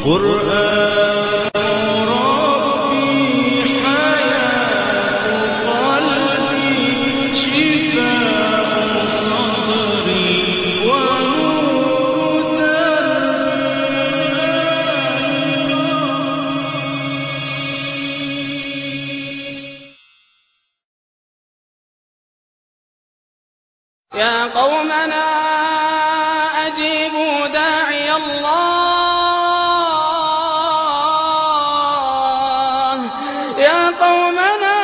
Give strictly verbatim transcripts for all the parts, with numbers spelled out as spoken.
قرآن ربي حياة قلبي شفاء صدري ونور دربي. يا قومنا أجيبوا داعي الله، يا قومنا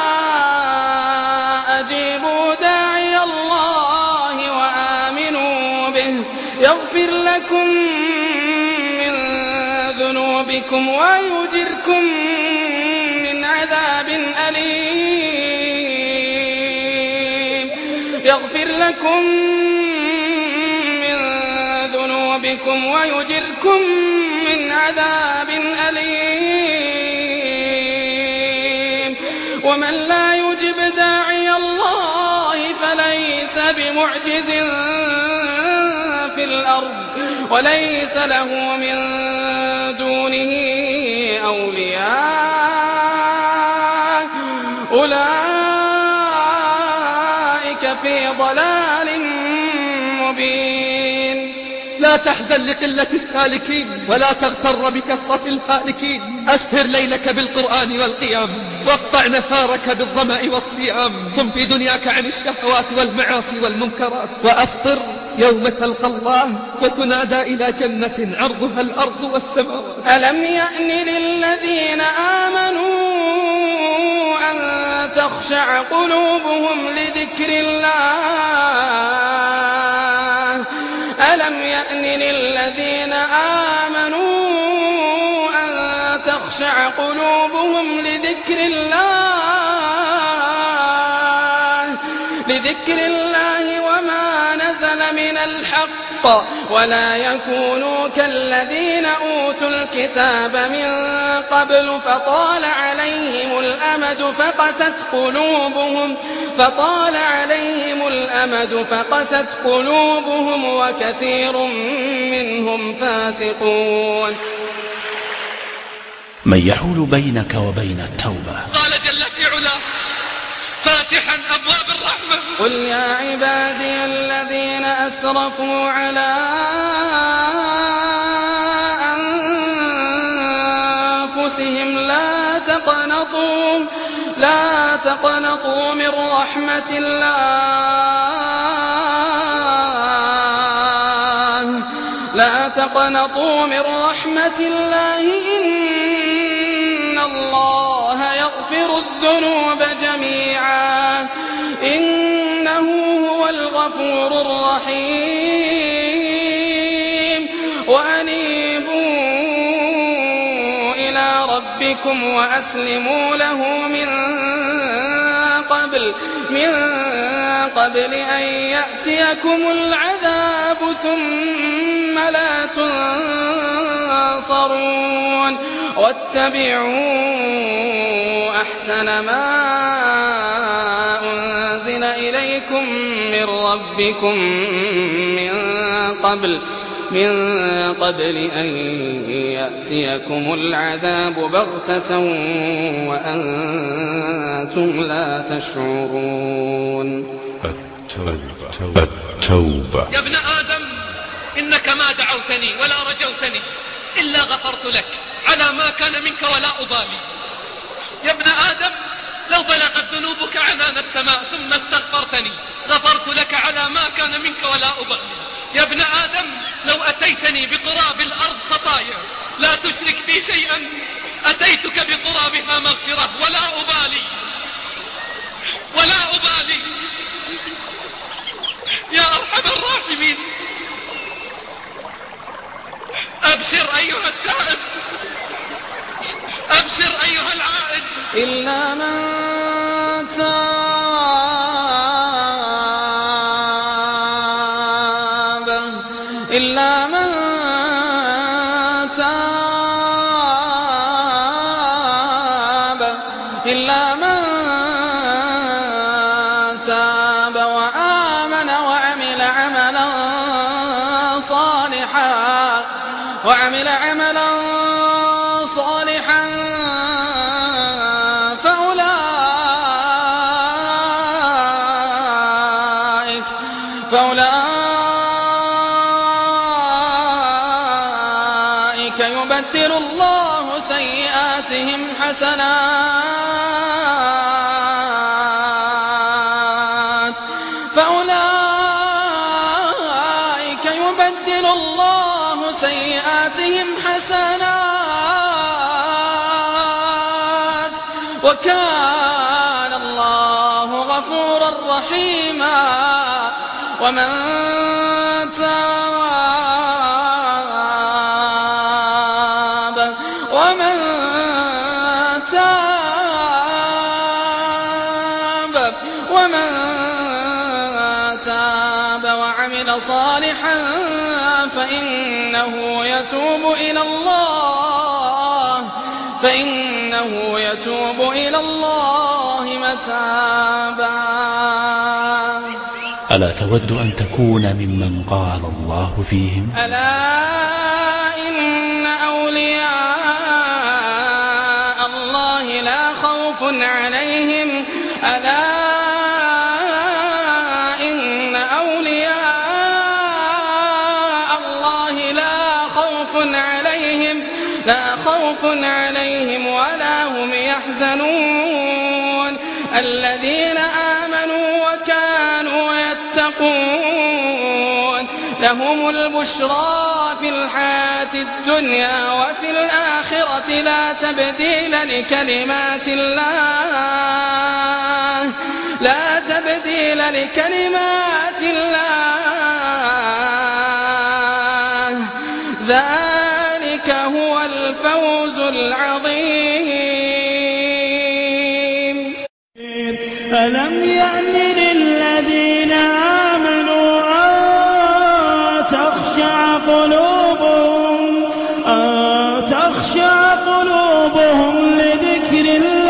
أجيبوا داعي الله وآمنوا به يغفر لكم من ذنوبكم ويجركم من عذاب أليم، يغفر لكم من ذنوبكم ويجركم من عذاب أليم. ومن لا يجب داعي الله فليس بمعجز في الأرض وليس له من دونه أولياء، أولئك في ضلال مبين. لا تحزن لقلة السالكين ولا تغتر بكثرة الهالكين، أسهر ليلك بالقرآن والقيام، واقطع نهارك بالظمأ والصيام، صم في دنياك عن الشهوات والمعاصي والمنكرات، وأفطر يوم تلقى الله وتنادى إلى جنة عرضها الأرض والسماوات. ألم يأن للذين آمنوا أن تخشع قلوبهم لذكر الله، ألم يأن للذين آمنوا أن تخشع قلوبهم لذكر الله، لذكر الله وما نزل من الحق، ولا يكونوا كالذين أوتوا الكتاب من قبل فطال عليهم الأمد فقست قلوبهم فطال عليهم الأمد فقست قلوبهم وكثير منهم فاسقون. من يحول بينك وبين التوبة. قال جل في علاه فاتحا أبواب الرحمة: قل يا عبادي الذين أسرفوا على أنفسهم لا تقنطوا لا تقنطوا من رحمة الله لا تقنطوا من رحمة الله إن الله يغفر الذنوب جميعا إنه هو الغفور الرحيم. وأنيبوا إلى ربكم وأسلموا له من قبل من قبل أن يأتيكم العذاب ثم لا تنصرون. واتبعوا أحسن ما أنزل إليكم من ربكم من قبل من قبل أن يأتيكم العذاب بغتة وأنتم لا تشعرون. التوبة. التوبة. يا ابن آدم إنك ما دعوتني ولا رجوتني إلا غفرت لك على ما كان منك ولا أبالي. يا ابن آدم لو بلغت ذنوبك عنان السماء ثم استغفرتني غفرت لك على ما كان منك ولا أبالي. يا ابن آدم لو أتيتني بقراب الأرض خطايا لا تشرك بي شيئا أتيتك بقرابها مغفرة ولا أبالي ولا أبالي. يا أرحم الراحمين أبشر أيها التائب أبشر أيها العائد. إلا من تاب إلا من تاب إلا من تاب وآمن وعمل عملا صالحا وعمل عملا صالحا فأولئك فأولئك يبدل الله سيئاتهم حسنات فأولئك يبدل الله سيئاتهم حسنات وكان الله غفورا رحيما ومن تاب ومن تاب ومن تاب وعمل صالحا فإنه يتوب إلى الله فإنه يتوب إلى الله متابا. ألا تود أن تكون ممن قال الله فيهم ألا إن أولياء الله لا خوف عليهم ألا إن أولياء الله لا خوف عليهم لا خوف عليهم ولا هم يحزنون الذين آمنوا وكانوا يتقون لهم البشرى في الحياة الدنيا وفي الآخرة لا تبديل لكلمات الله لا تبديل لكلمات الله ذلك هو الفوز العظيم. ألم يأن للذين آمنوا أن تخشع قلوبهم أن تخشع قلوبهم لذكر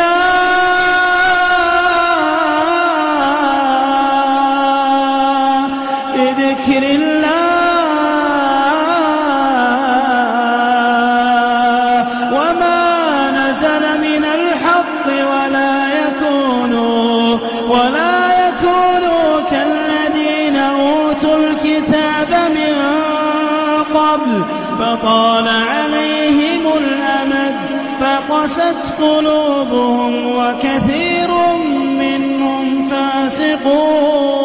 الله لذكر الله وما نزل من الحق ولا يكونوا ولا يكونوا كالذين أوتوا الكتاب من قبل فطال عليهم الأمد فقست قلوبهم وكثير منهم فاسقون.